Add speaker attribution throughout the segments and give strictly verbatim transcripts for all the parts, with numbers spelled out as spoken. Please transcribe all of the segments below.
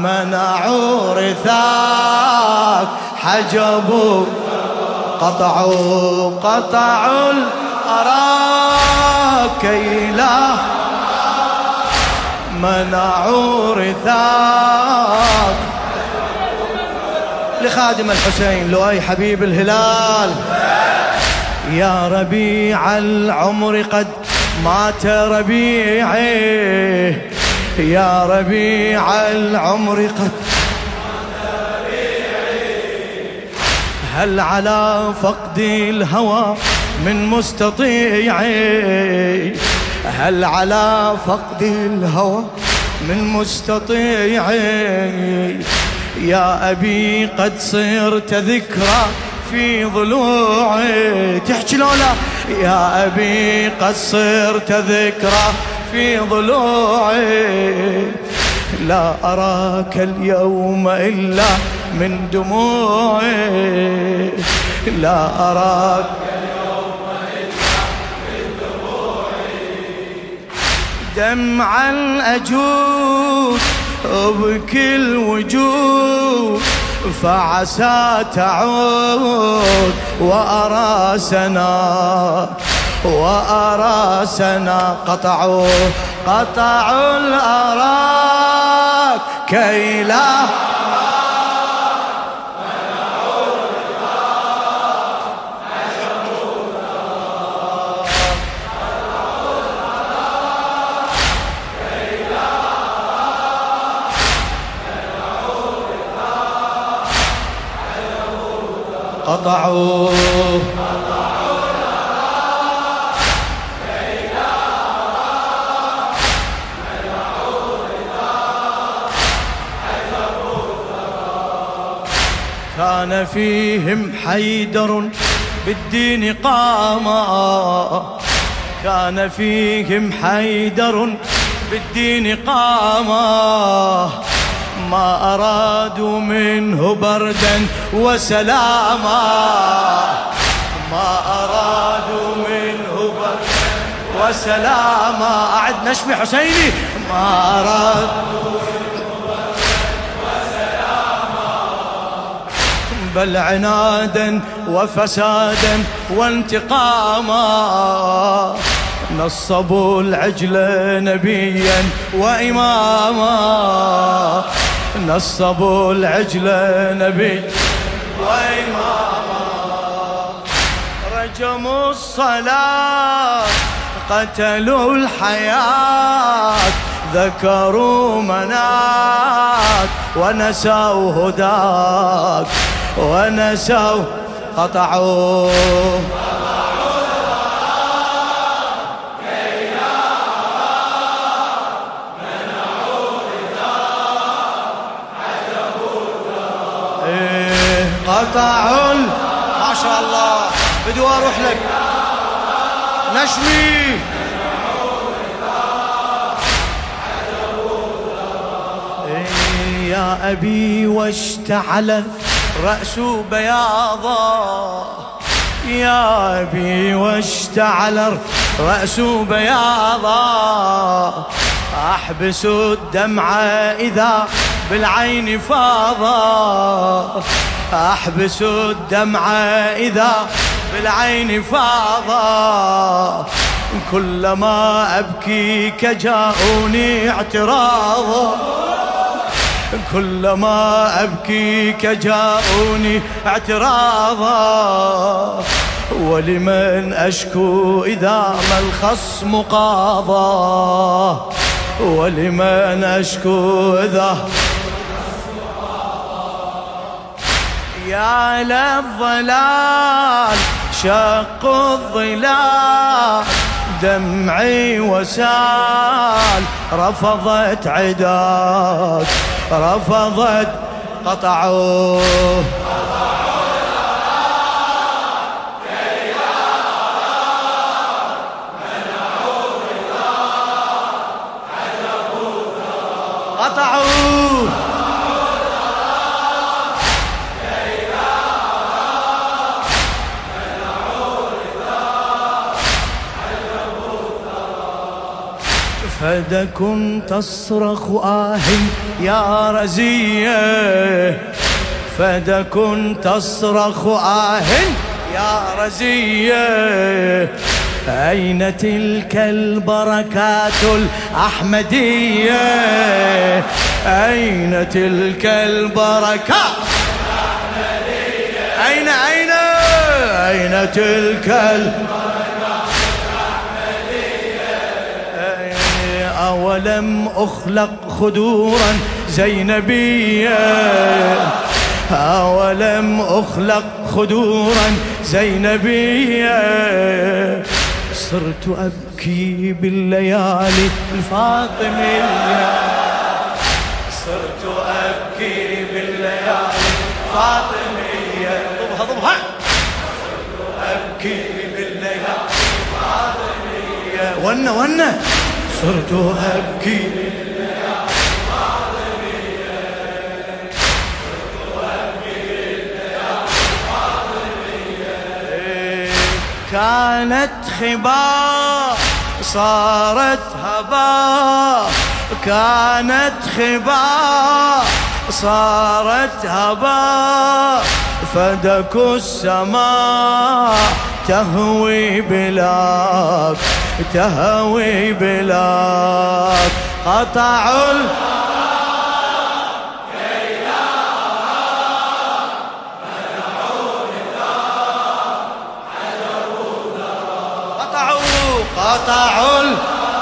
Speaker 1: منعوا رثاك حجبوا قطعوا قطعوا الأراك كي لا منعوا رثاك. لخادم الحسين لؤي حبيب الهلال. يا ربيع العمر قد مات ربيعي، يا ربيع العمر قد مات ربيعي، هل على فقد الهوى من مستطيعي، هل على فقد الهوى من مستطيعي. يا أبي قد صرت ذكرى في ضلوعي، تحكي لولا يا أبي قد صرت ذكرى في ضلوعي، لا أراك اليوم إلا من دموعي، لا أراك اليوم إلا من دموعي. دمعا أجود بكل وجود فعسى تعود وأرى سنا وأرى سنا. قطعوا قطعوا الأراك كي لا قطعوا كان فيهم حيدر بالدين قاما، كان فيهم حيدر بالدين قاما، ما أرادوا منه بردا وسلاما، ما أرادوا منه بردا وسلاما. أعد نشمي حسيني. ما أرادوا منه بردا وسلاما، بل عنادا وفسادا وانتقاما، نصبوا العجل نبيا وإماما، نصبوا العجل نبي وإماما. رجموا الصلاة قتلوا الحياة، ذكروا مناك ونسوا هداك ونسوا. قطعوا قطعوا. ما شاء الله بدي اروح لك نشمي. يا أبي واشتعل رأس بياضا، يا أبي واشتعل رأس بياضا، أحبس الدمع إذا بالعين فاضا، أحبس الدمع إذا بالعين فاضا، كلما أبكيك جاءوني اعتراضا، كلما أبكيك جاءوني اعتراضا، ولمن أشكو إذا ما الخصم قاضى، ولمن أشكو إذا يا للظلال شق الظلال، دمعي وسال رفضت عداك رفضت. قطعوا قطعوا
Speaker 2: فدك تصرخ آه يا رزية، فدك تصرخ آه يا رزية، أين تلك البركات الأحمدية؟ أين تلك البركات الأحمدية؟ أين أين أين تلك البركات الأحمدية؟ أولم أخلق خدورا زينبية، أولم أخلق خدورا زينبية، صرت أبكي بالليالي الفاطمية، صرت أبكي بالليالي الفاطمية، ضبها ضبها، صرت أبكي بالليالي الفاطمية، ونه ونه، صرت أبكي بالليالي الفاطمية، صرت أبكي بالليالي الفاطمية، كانت خباء صارت هباء، كانت خباء صارت هباء، فدك السماء تهوي بلاك، تهوي بلاك، قطعوا قطعوا ال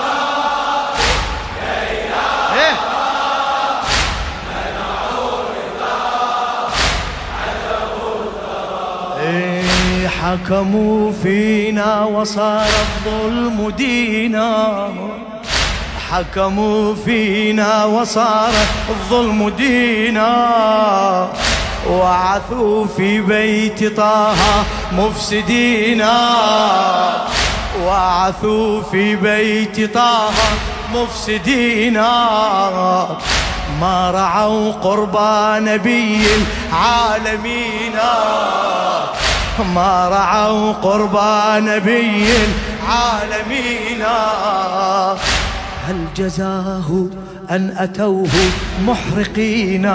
Speaker 2: إيه؟ إيه حكموا فينا وصار الظلم دينا، حكموا فينا وصار الظلم دينا، وعثوا في بيت طه مفسدينا، وعثوا في بيت طه مفسدينا، ما رعوا قربى نبي العالمين، ما رعوا قربى نبي العالمين، هل جزاه أن أتوه محرقين؟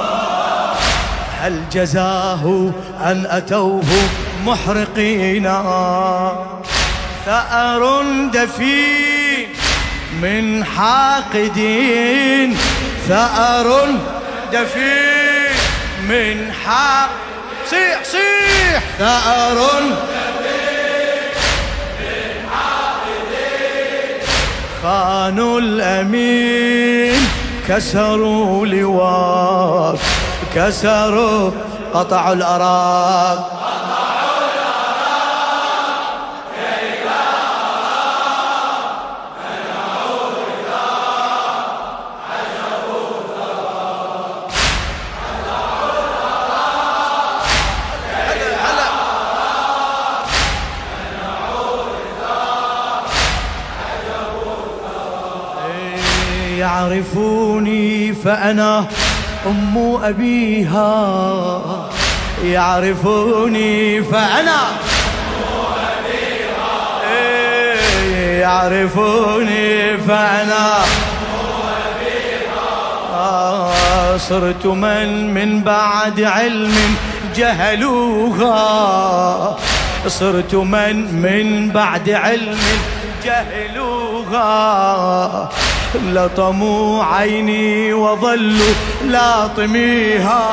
Speaker 2: هل جزاه أن أتوه محرقين؟ ثأر دفين من حاقدين، ثأر دفين من حاق صيح صيح، ثأر دفين من حاقدين، خانوا الأمين كسروا لواك، كسروا قطعوا الأراك، يعرفوني فأنا أم أبيها، يعرفوني فأنا أم أبيها، يعرفوني فأنا أم أبيها، صرت من من بعد علم جهلوها، صرت من من بعد علم جهلوها، لطموا عيني وظلوا لاطميها،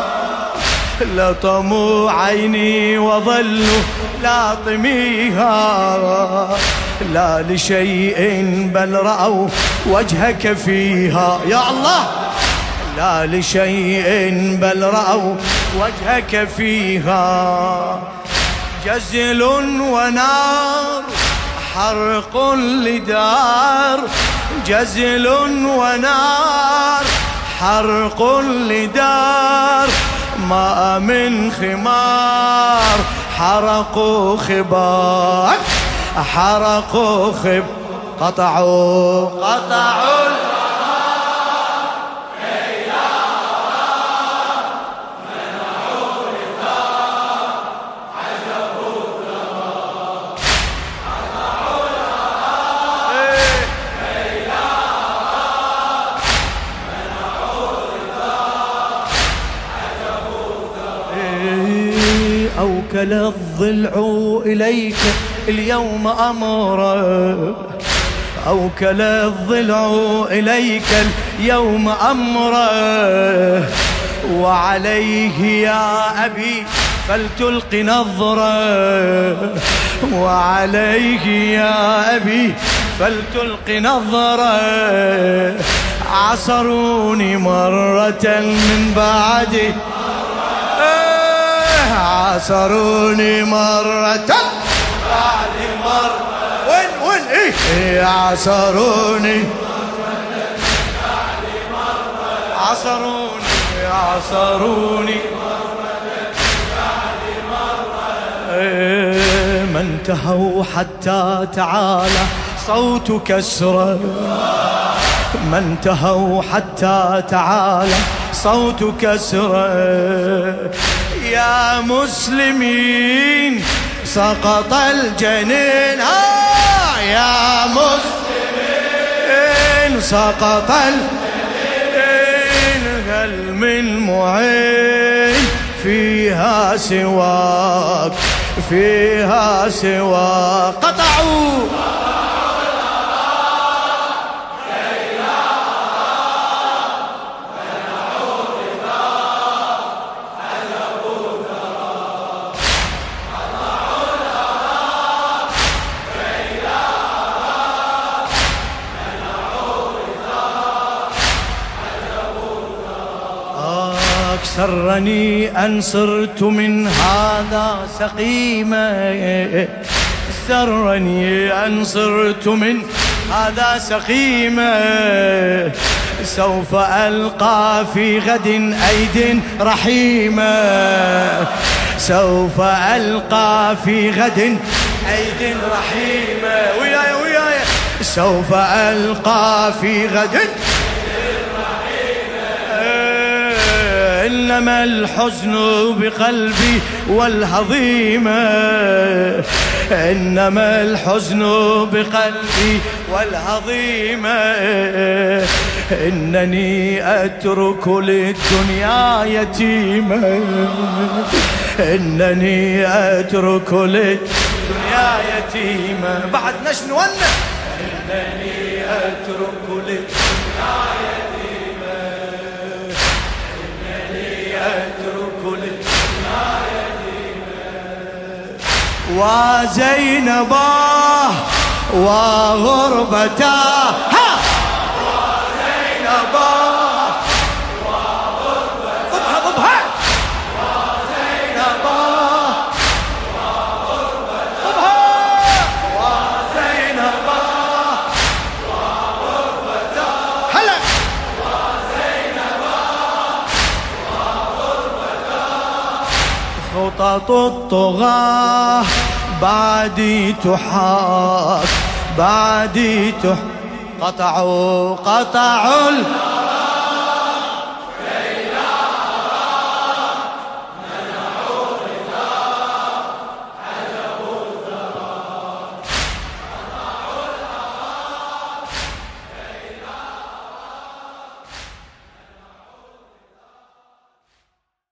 Speaker 2: لطموا عيني وظلوا لاطميها، لا لشيء بل رأوا وجهك فيها، يا الله، لا لشيء بل رأوا وجهك فيها، جزل ونار حرق لدار، جزل ونار حرق لدار، ما من خمار حرقوا خباك، حرقوا خب قطعوا قطعوا أوكل الضلع إليك اليوم أمره، أوكل الضلع إليك اليوم أمره، وعليه يا أبي فلتلق نظرة، وعليه يا أبي فلتلق نظرة. عصروني مرة من بعد، عصروني مرة بعد مرة، وين وين ايه عصروني عصروني عصروني ما انتهوا حتى تعالى صوت كسرة، ما انتهوا حتى تعالى صوت كسرة. يا مسلمين سقط الجنين، آه يا مسلمين سقط الجنين، هل من معين فيها سواك، فيها سواك. قطعوا سرني أن صرت من هذا سقيما، سرني أن صرت من هذا سقيما. سوف ألقى في غد أيد رحيمة، سوف ألقى في غد أيد رحيمة. وياي وياي سوف ألقى في غد، إنما الحزن بقلبي والهضيمة، إنما الحزن بقلبي والهضيمة. إنني أترك للدنيا يتيما، إنني أترك للدنيا يتيما. بعد نشن ولا إنني أترك للدنيا يتيما، أترك للدنيا يتيما. وزينباه وغربتاه، وزينباه وغربتاه، ضبها ضبها، وزينباه وغربتاه، وزينباه وغربتاه. هلا خطط الطغاة بعدي تحاك، بعدي تح قطعوا قطعوا